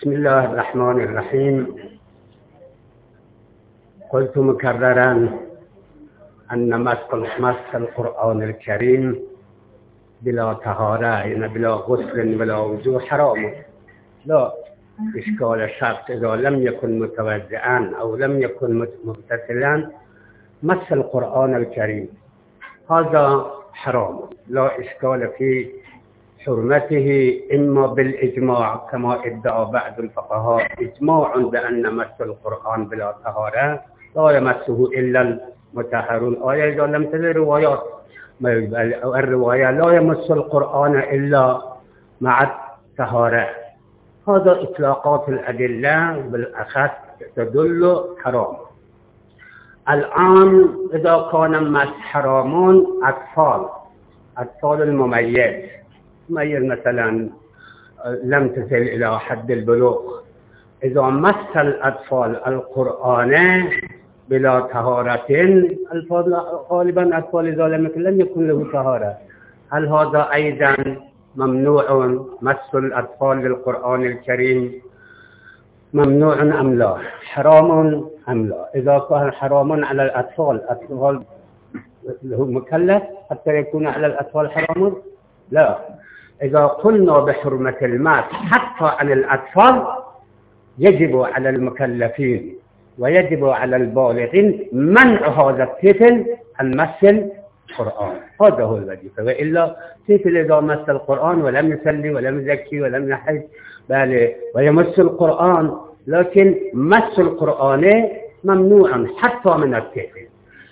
بسم الله الرحمن الرحيم. قلت مكررا أن مس القرآن الكريم بلا طهارة، يعني بلا غسل ولا وضوء حرام. لا إشكال الشخص إذا لم يكن متوضئا أو لم يكن مغتسلا مس القرآن الكريم، هذا حرام، لا إشكال في حرمته، إما بالإجماع كما ادعى بعض الفقهاء إجماع بأن مس القرآن بلا طهارة لا يمسه إلا المطهرون. آية إذا لم تجد روايات، الرواية لا يمس القرآن إلا مع الطهارة. هذا إطلاقات الأدلة بالأخص تدل حرام. الآن إذا كان مس حرام أطفال المميز مثلا لم تصل إلى حد البلوغ، إذا مس الأطفال القرآن بلا طهارة، غالبا أطفال إذا لم يكن له طهارة، هل هذا أيضا ممنوع مس الأطفال للقرآن الكريم؟ ممنوع أم لا؟ حرام أم لا؟ إذا كان حرام على الأطفال له مكلف حتى يكون على الأطفال حرام؟ لا. إذا قلنا بحرمة الماس حتى عن الأطفال يجب على المكلفين ويجب على البالغين منع هذا الطفل عن مس القرآن، هذا هو الوظيفة. وإلا طفل إذا مس القرآن ولم يصلي ولم يزكي ولم يحج بل ويمس القرآن، لكن مس القرآن ممنوع حتى من الطفل.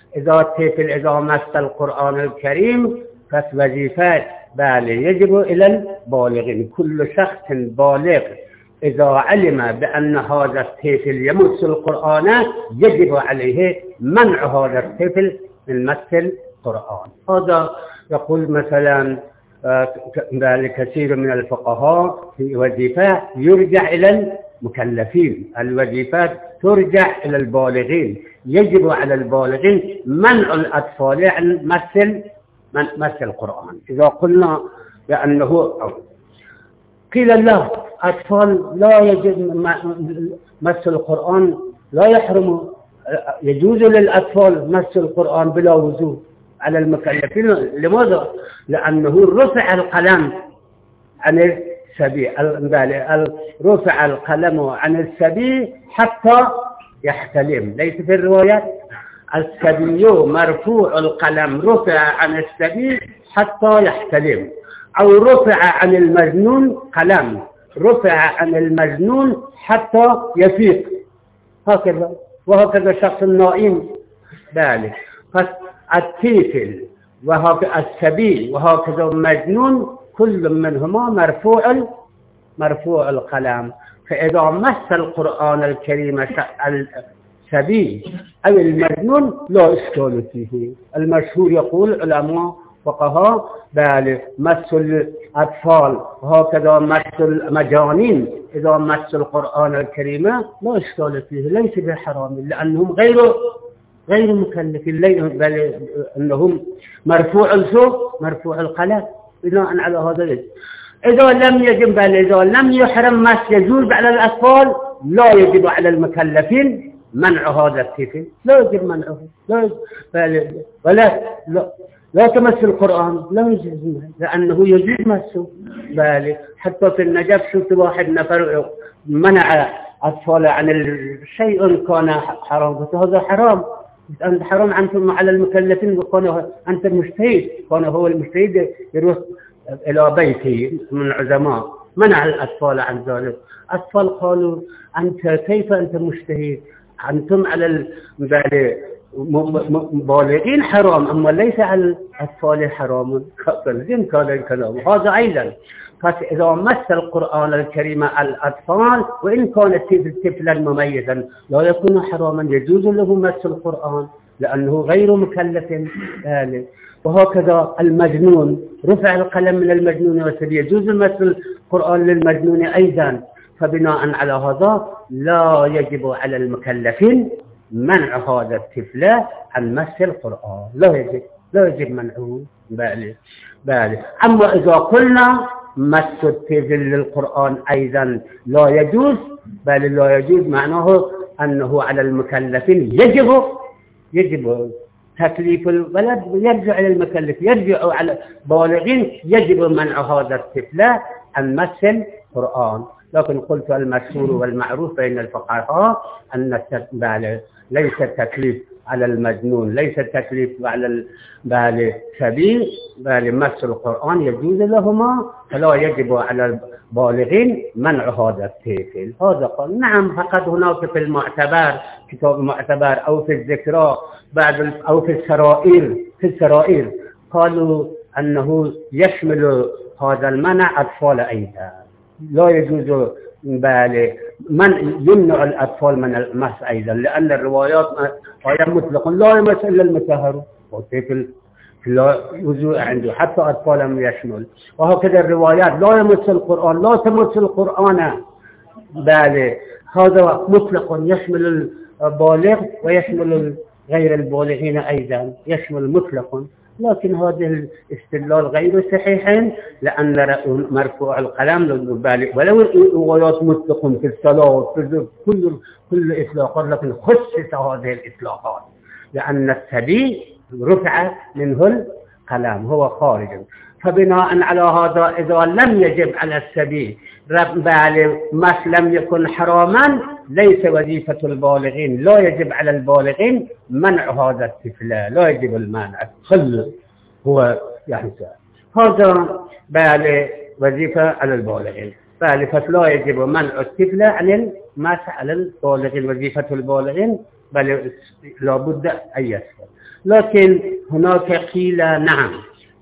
إذا مس القرآن الكريم فوظيفة يجب إلى البالغين. كل شخص بالغ إذا علم بأن هذا الطفل يمس القرآن يجب عليه منع هذا الطفل من مس القرآن. هذا يقول مثلا كثير من الفقهاء في وظيفة يرجع إلى المكلفين، الوظيفة ترجع إلى البالغين، يجب على البالغين منع الأطفال عن مس القرآن. إذا قلنا بأنه قيل لا أطفال لا يجب مس القرآن، لا يحرم، يجوز للأطفال مس القرآن بلا وضوء على المكلفين. لماذا؟ لأنه رفع القلم عن السبي، رفع القلم عن السبي حتى يحتلم. ليس في الروايات السبي مرفوع القلم، رفع عن السبي حتى يحتلم، أو رفع عن المجنون قلم، رفع عن المجنون حتى يفيق، هكذا. وهكذا شخص نائم ذلك. فالطفل وهكذا السبي وهكذا المجنون كل منهما مرفوع القلم. فإذا مس القرآن الكريم السبي أو المجنون لا إشكال فيه. المشهور يقول علماء فقهاء مس الأطفال وهكذا مس المجانين إذا مس القرآن الكريم لا إشكال فيه، ليس بحرام، لأنهم غير مكلفين، بل أنهم مرفوع القلم بناء على هذا. إذا لم يجب إذا لم يحرم مس يجوز على الأطفال، لا يجب على المكلفين منع هذا الطفل، لا يجب منعه، لا تمس القرآن، لا يجوز، لأنه يجوز مسه. حتى في النجف شفت واحد نفر منع أطفال عن الشيء كان حرام، قلت هذا حرام، أنت حرام أنتم على المكلفين، وكان أنت المجتهد، كان هو المجتهد يروح إلى بيته من العلماء منع الأطفال عن ذلك. أطفال قالوا أنت كيف أنت مجتهد، أنتم على بالغين حرام أما ليس على الأطفال حرام. فلزم كان الكلام هذا أيضا. فإذا مس القرآن الكريم الأطفال وإن كان طفلا مميزا لا يكون حراما، يجوز له مس القرآن لأنه غير مكلف. وهكذا المجنون رفع القلم من المجنون والسبي، يجوز مس القرآن للمجنون أيضا. فبناء على هذا لا يجب على المكلفين منع هذا الطفل عن مس القرآن، لا يجب منعه. أما إذا قلنا مس الطفل للقرآن أيضا لا يجوز، بل لا يجوز معناه أنه على المكلفين يجب تكليف الولد، يرجع إلى المكلف، يرجع على بالغين يجب منع هذا الطفل عن مس القرآن. لكن قلت المشهور والمعروف بين الفقهاء أن ليس التكليف على المجنون، ليس التكليف على السبيل، بل مس القرآن يجوز لهما، فلا يجب على البالغين منع هذا الطفل. هذا قال نعم. فقد هناك في المعتبر، كتاب المعتبر أو في الذكرى أو في السرائر قالوا أنه يشمل هذا المنع أطفال أيضا، لا يجوز من يمنع الأطفال من المس أيضا، لأن الروايات آية مطلقا لا يمس إلا المطهر، والطفل لا وضوء عنده حتى أطفال يشمل. وهكذا الروايات لا يمس القرآن، لا تمس القرآن، بل هذا مطلق يشمل البالغ ويشمل غير البالغين أيضا، يشمل مطلق. لكن هذا الاستدلال غير صحيح، لأن مرفوع القلم للبالغ ولو الروايات مطلق في الصلاة في كل إطلاقات، لكن خصص هذه الإطلاقات لأن السبي رفع منه القلم، هو خارج. فبناء على هذا إذا لم يجب على السبي مس لم يكن حراما، ليس وظيفة البالغين، لا يجب على البالغين منع هذا الطفل، لا يجب المنع، هو يحسن هذا وظيفة على البالغين، فلا يجب منع الطفل عن المس على البالغين، وظيفة البالغين بل لابد أن يسكت. لكن هناك قيل نعم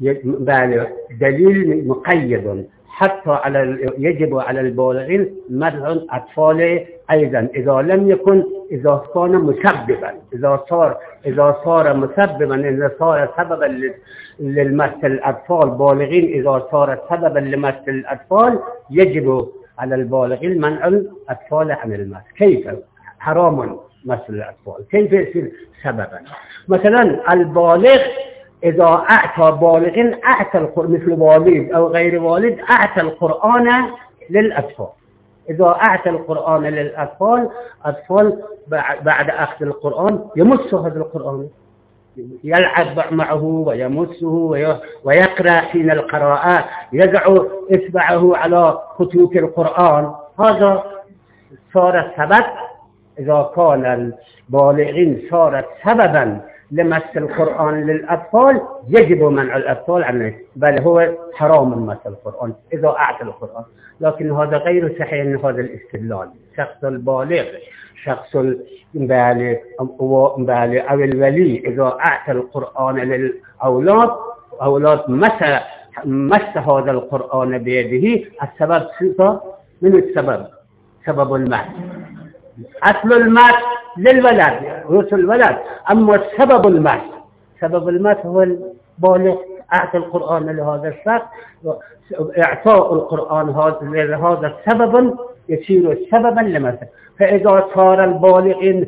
دليل مقيد حتى يجب على البالغين منع الأطفال أيضا إذا كان مسببا، إذا صار مسببا، إذا صار سببا للمس الأطفال بالغين، إذا صار سببا لمس الأطفال يجب على البالغين منع الأطفال عن المس. كيف حرام مس الأطفال؟ كيف يصير سببا؟ مثلا البالغ إذا أعطى بالغ أعطى القرآن، مثل والد أو غير والد، أعطى القرآن للأطفال. إذا أعطى القرآن للأطفال، أطفال بعد أخذ القرآن يمس هذا القرآن، يلعب معه ويمسه ويقرأ حين القراءة، يضع إصبعه على خطوط القرآن. هذا صار سبب، إذا كان البالغين صارت سببا لمس القرآن للأطفال يجب منع الأطفال عنه، بل هو حرام مس القرآن إذا أعطى القرآن. لكن هذا غير صحيح من هذا الاستدلال. شخص البالغ، شخص البالغ أو الولي إذا أعطى القرآن للأولاد، أولاد مس هذا القرآن بيده، السبب من السبب سبب المس، أصل المس للولد رسل الولد، أما سبب المس هو البالغ أعطى القرآن لهذا الشخص، إعطاء القرآن هذا السبب يصير سببا لمسه. فإذا صار البالغ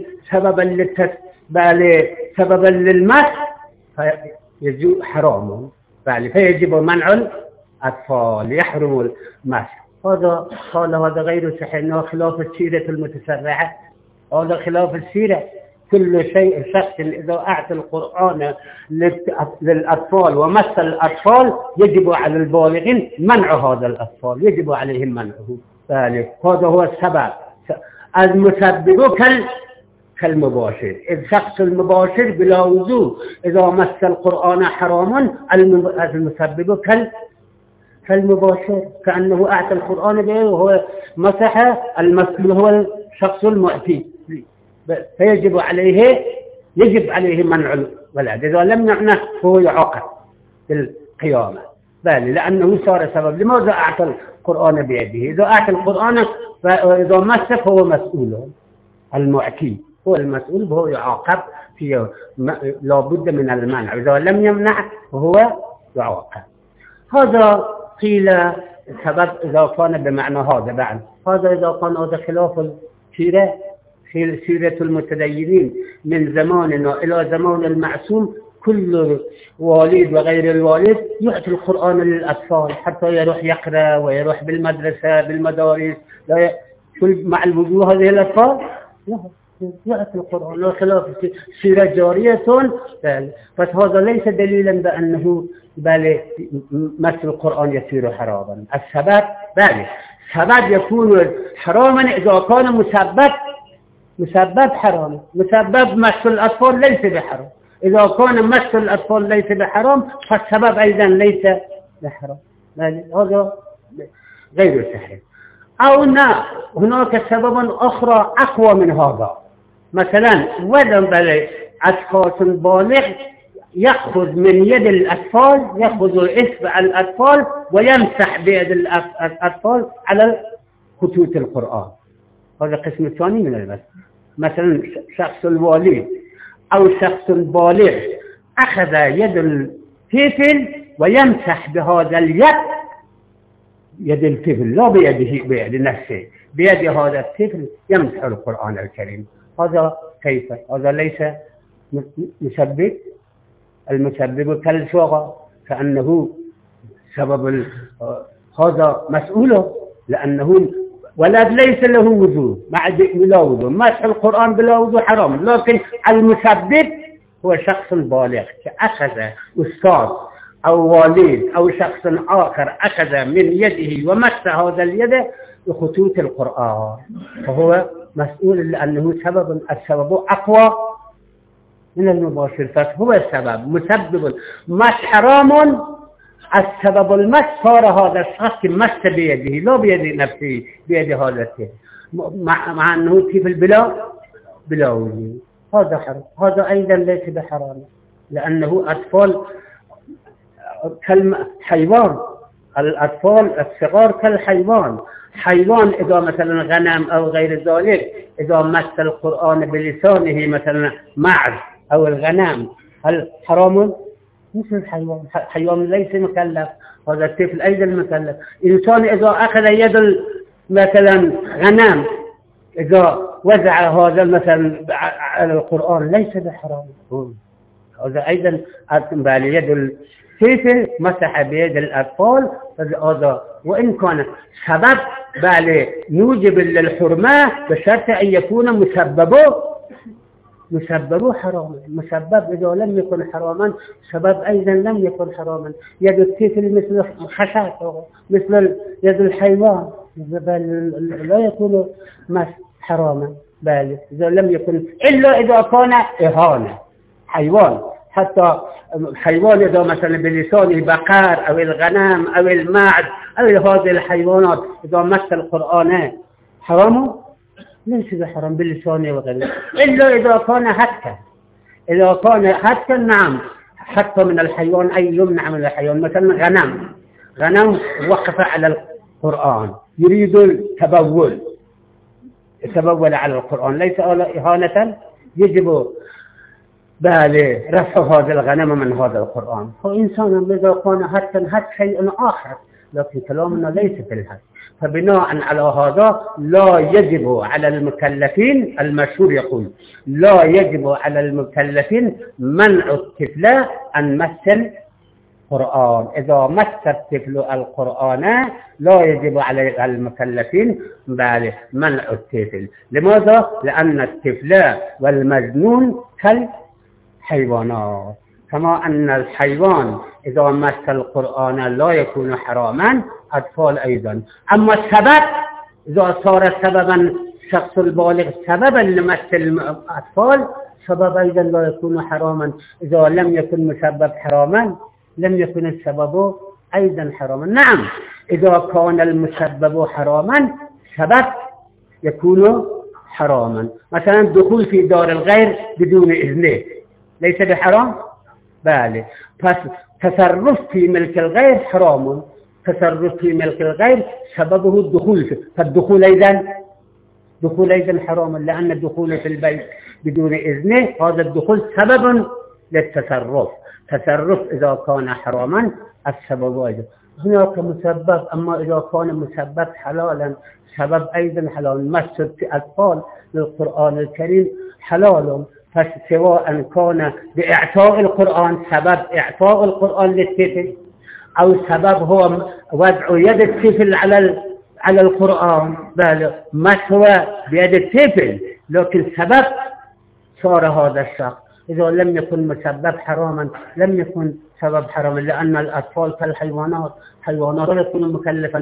سببا للمس فيجب حرام، فيجب منع الأطفال، يحرم المس. هذا غير صحيح، انه خلاف السيرة المتسرعة، هذا خلاف السيرة. كل شيء الشخص إذا أعطى القرآن للأطفال ومس الأطفال يجب على البالغين منع هذا الأطفال، يجب عليهم منعه. هذا هو السبب. المسبب كالمباشر، الشخص المباشر بلا وضوء إذا مس القرآن حراما، المسبب كالمباشر، كأنه أعطى القرآن به وهو مسح، المسبب هو الشخص المعطي، فيجب عليه منع الولد. إذا لم يمنع فهو يعاقب في القيامة، بل لأنه صار سبب. لماذا أعطى القرآن بيده؟ إذا أعطى القرآن فإذا مس فهو مسؤول، المعطي هو المسؤول، فهو يعاقب فيه، لا بد من المنع. إذا لم يمنع فهو يعاقب. هذا قيل سبب إذا كان بمعنى هذا. بعد هذا إذا كان هذا خلاف سيرة المتدينين من زماننا إلى زمان المعصوم، كل والد وغير الوالد يعطي القرآن للأطفال حتى يروح يقرأ ويروح بالمدرسة بالمدارس مع الوجوه هذه الأطفال يعطي القرآن لا خلاف سيرة جارية. فهذا ليس دليلا بأنه بل مس القرآن يصير حراما. السبب بل سبب يكون حراما إذا كان مسبب حرام. مسبب مس الأطفال ليس بحرام. إذا كان مس الأطفال ليس بحرام فالسبب أيضا ليس بحرام. هذا غير صحيح. أو هناك سبب آخر أقوى من هذا. مثلا ولم بل أشخاص بالغ يأخذ من يد الأطفال يأخذ إصبع الأطفال ويمسح بيد الأطفال على خطوط القرآن. هذا قسم ثاني من المس. مثلا شخص الوالد أو شخص بالغ أخذ يد الطفل ويمسح بهذا اليد يد الطفل لا بيده بيد نفسه بيد هذا الطفل يمسح القرآن الكريم. هذا كيف؟ هذا ليس مسبب. المسبب كالشغى كأنه سبب هذا مسؤوله لأنه ولد ليس له وضوء مع بلا وضوء. مسح القرآن بلا وضوء حرام. لكن المسبب هو شخص بالغ أخذ أستاذ أو والد أو شخص آخر أخذ من يده ومس هذا اليد بخطوط القرآن فهو مسؤول لأنه السبب أقوى من المباشر. فهو السبب مسبب مس حرام. السبب المس صار هذا الشخص مس بيده لا بيد نفسه بيد هذا الطفل مع أنه طفل بلا وجود. هذا حرام. هذا أيضا ليس بحرام لأنه أطفال كالحيوان. الأطفال الصغار كالحيوان. حيوان إذا مثلا غنم أو غير ذلك إذا مس القرآن بلسانه مثلا معز أو الغنم هل حرام؟ مثل الحيوان. حيوان ليس مكلف. هذا الطفل أيضا مكلف. إنسان إذا أخذ يد مثلا غنم إذا وزع هذا مثلا على القرآن ليس بحرام. هذا أيضا يد الطفل مسح بيد الأطفال. هذا وإن كان سبب يوجب للحرمة بشرط أن يكون مسببه حراما. مسبب إذا لم يكن حراما سبب أيضا لم يكن حراما. يد الطفل مثل خشاش مثل يد الحيوان لا يكون حراما بل إذا لم يكن إلا إذا كان إهانة. حيوان حتى حيوان إذا مثلا بلسان البقر أو الغنم أو الماعز أو هذه الحيوانات إذا مس القرآن حرام ليس بحرام بلسانه وغيره إلا إذا كان هتكا. إذا كان هتكا نعم حتى من الحيوان أي يمنع من الحيوان. مثلا غنم وقف على القرآن يريد التبول على القرآن ليس إهانة يجب رفع هذا الغنم من هذا القرآن. فإنسان إذا كان هت شيء آخر لكن كلامنا ليس في الهت. فبناء على هذا لا يجب على المكلفين المشهور يقول لا يجب على المكلفين منع الطفل أن مس القرآن. إذا مس الطفل القرآن لا يجب على المكلفين منع الطفل. لماذا؟ لأن الطفل والمجنون كالحيوانات. كما أن الحيوان إذا مس القرآن لا يكون حراما أطفال أيضا. أما السبب إذا صار سببا شخص البالغ سببا لمس الأطفال سبب أيضا لا يكون حراما. إذا لم يكن مسبب حراما لم يكن السبب أيضا حراما. نعم إذا كان المسبب حراما سبب يكون حراما. مثلا الدخول في دار الغير بدون إذنه ليس بحرام بله. بس تصرف في ملك الغير حرام. تصرف في ملك الغير سببه الدخول فالدخول أيضا حرام لأن الدخول في البيت بدون إذنه هذا الدخول سبب للتصرف. تصرف إذا كان حراما السبب أيضا هناك مسبب. أما إذا كان مسبب حلالا سبب أيضا حلال. مس الأطفال للقرآن الكريم حلال فسواء كان بإعطاء القرآن، سبب إعطاء القرآن للطفل، أو سبب هو وضع يد الطفل على القرآن، بل مسوى بيد الطفل، لكن سبب صار هذا الشخص. إذا لم يكن مسبب حراما لم يكن سبب حراما، لأن الأطفال كالحيوانات، حيوانات لا يكون مكلفا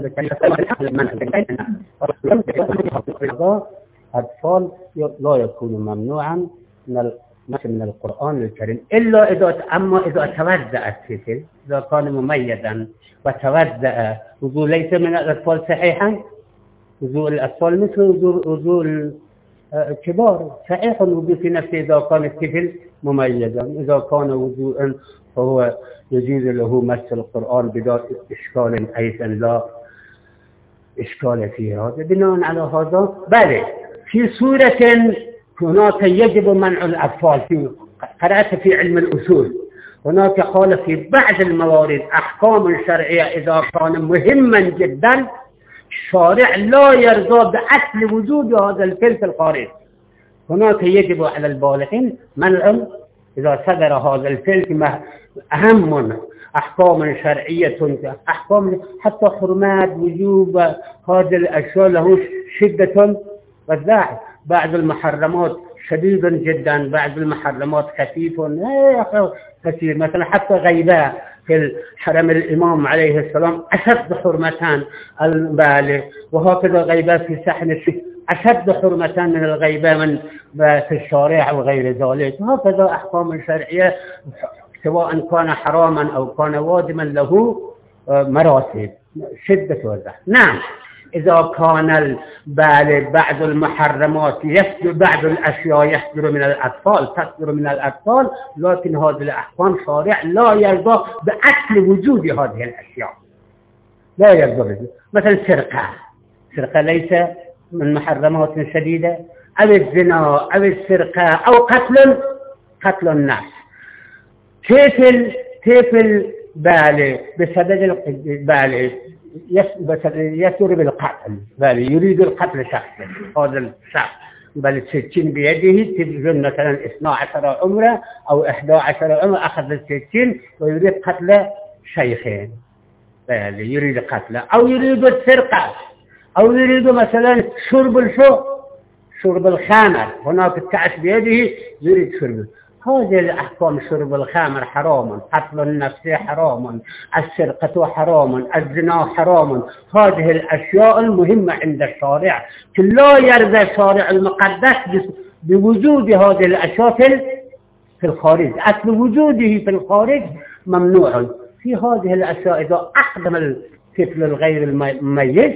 الأطفال لا يكون ممنوعا من القرآن الكريم، إلا إذا توزع الطفل، إذا كان مميزا وتوزع وضوء ليس من الأطفال صحيحا، وضوء الأطفال مثل وضوء الكبار صحيح الوضوء في نفسه إذا كان الطفل مميزا. إذا كان وضوءا فهو يجوز له مس القرآن بدون إشكال أيضا لا إشكال فيه. هذا بناء على هذا بله. في صورة هناك يجب منع الأطفال، في قرأت في علم الأصول هناك قال في بعض الموارد أحكام شرعية إذا كان مهما جدا الشارع لا يرضى بأصل وجود هذا الفعل في الخارج، هناك يجب على البالغين منع إذا صدر هذا الفعل أهم أحكام شرعية، أحكام حتى حرمات وجوب هذه الأشياء له شدة وضاح. بعض المحرمات شديد جدا، بعض المحرمات خفيف كثير، مثلا حتى غيباء في الحرم الإمام عليه السلام أشد حرمتان البالغ، وهكذا غيباء في سحن الشيخ أشد حرمتان من الغيباء من في الشارع وغير ذلك. هكذا أحكام شرعية سواء كان حراما أو كان واجبا له مراتب شدة وضح. نعم، إذا كان البالغ بعض المحرمات يصدر، بعض الأشياء يصدر من الأطفال، تصدر من الأطفال، لكن هذه الأحكام شارع لا يرضى بأصل وجود هذه الأشياء، لا يرضى به. مثلا سرقة ليس من محرمات شديدة، أو الزنا أو السرقة أو قتل الناس. طفل بالغ بسبب البالغ يسر بالقتل، بل يريد القتل شخصا، هذا الشخص بل السكين بيده، تبجن مثلا 12 عمره أو 11 عمره أخذ السكين ويريد قتل شيخين، بل يريد قتله، أو يريد السرقة، أو يريد مثلا شرب الخمر، هناك الكأس بيده يريد شربه. هذه الأحكام، شرب الخمر حرام، قتل النفس حرام، السرقة حرام، الزنا حرام. هذه الأشياء المهمة عند الشارع، لا يرضى الشارع المقدس بوجود هذه الأشياء في الخارج، أصل وجوده في الخارج ممنوع. في هذه الأشياء إذا أقدم الطفل الغير المميز،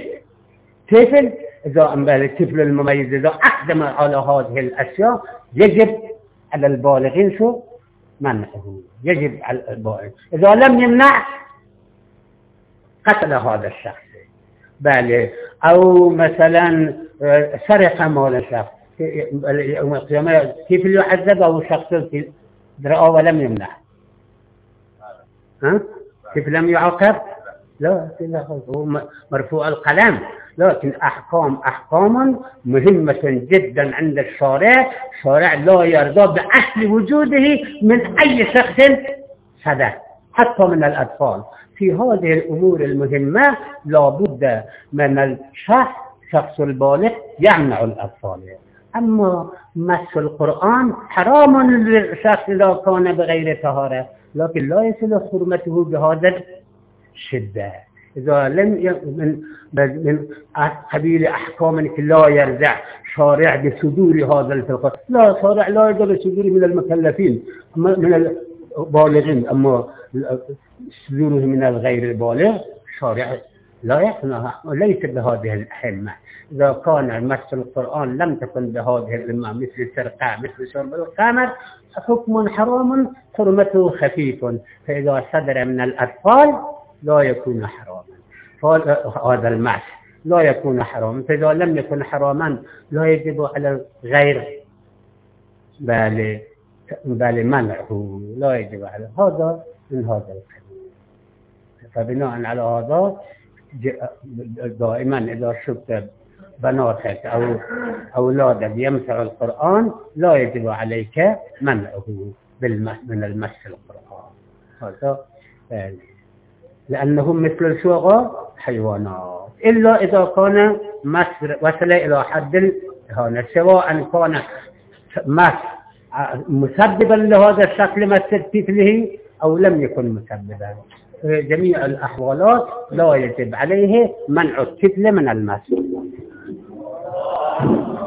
الطفل المميز إذا أقدم على هذه الأشياء يجب على البالغين شو منعه، يجب على البالغ. إذا لم يمنع قتل هذا الشخص بالغ، أو مثلا سرق مال شخص يوم القيامة كيف يعذب، أو شخص رأى ولم يمنع، كيف لم يعاقب؟ لا هو مرفوع القلم. لكن أحكام مهمة جدا عند الشارع لا يرضى بأصل وجوده من أي شخص صدر، حتى من الأطفال. في هذه الأمور المهمة لابد من الشخص البالغ يمنع الأطفال. أما مس القرآن حرام للشخص إذا كان بغير طهارة، لكن لا يصل حرمته بهذا الشدة. إذا لم من قبيل أحكام لا يرجع شارع بصدور هذا الفقه، لا شارع لا يرجع بصدور من المكلفين من البالغين، أما صدوره من الغير البالغ شارع لا يحنها، ليس بهذه الحمة. إذا كان مس القرآن لم تكن بهذه الحمة، مثل السرقة مثل شرب الخمر، حكم حرام حرمته خفيف، فإذا صدر من الأطفال لا يكون حراما، هذا المس لا يكون حراما. فإذا لم يكن حراما لا يجب على الغير بل منعه، لا يجب على هذا من هذا القبيل. فبناء على هذا دائما إذا شفت بناتك أو أولادك يمسوا القرآن لا يجب عليك منعه من المس القرآن، هذا لأنهم مثل الشغى حيوانات، إلا إذا كان وصل إلى حد الإهانة، سواء كان مس مسببا لهذا الشكل مس طفله أو لم يكن مسببا. في جميع الأحوالات لا يجب عليه منع الطفل من المس.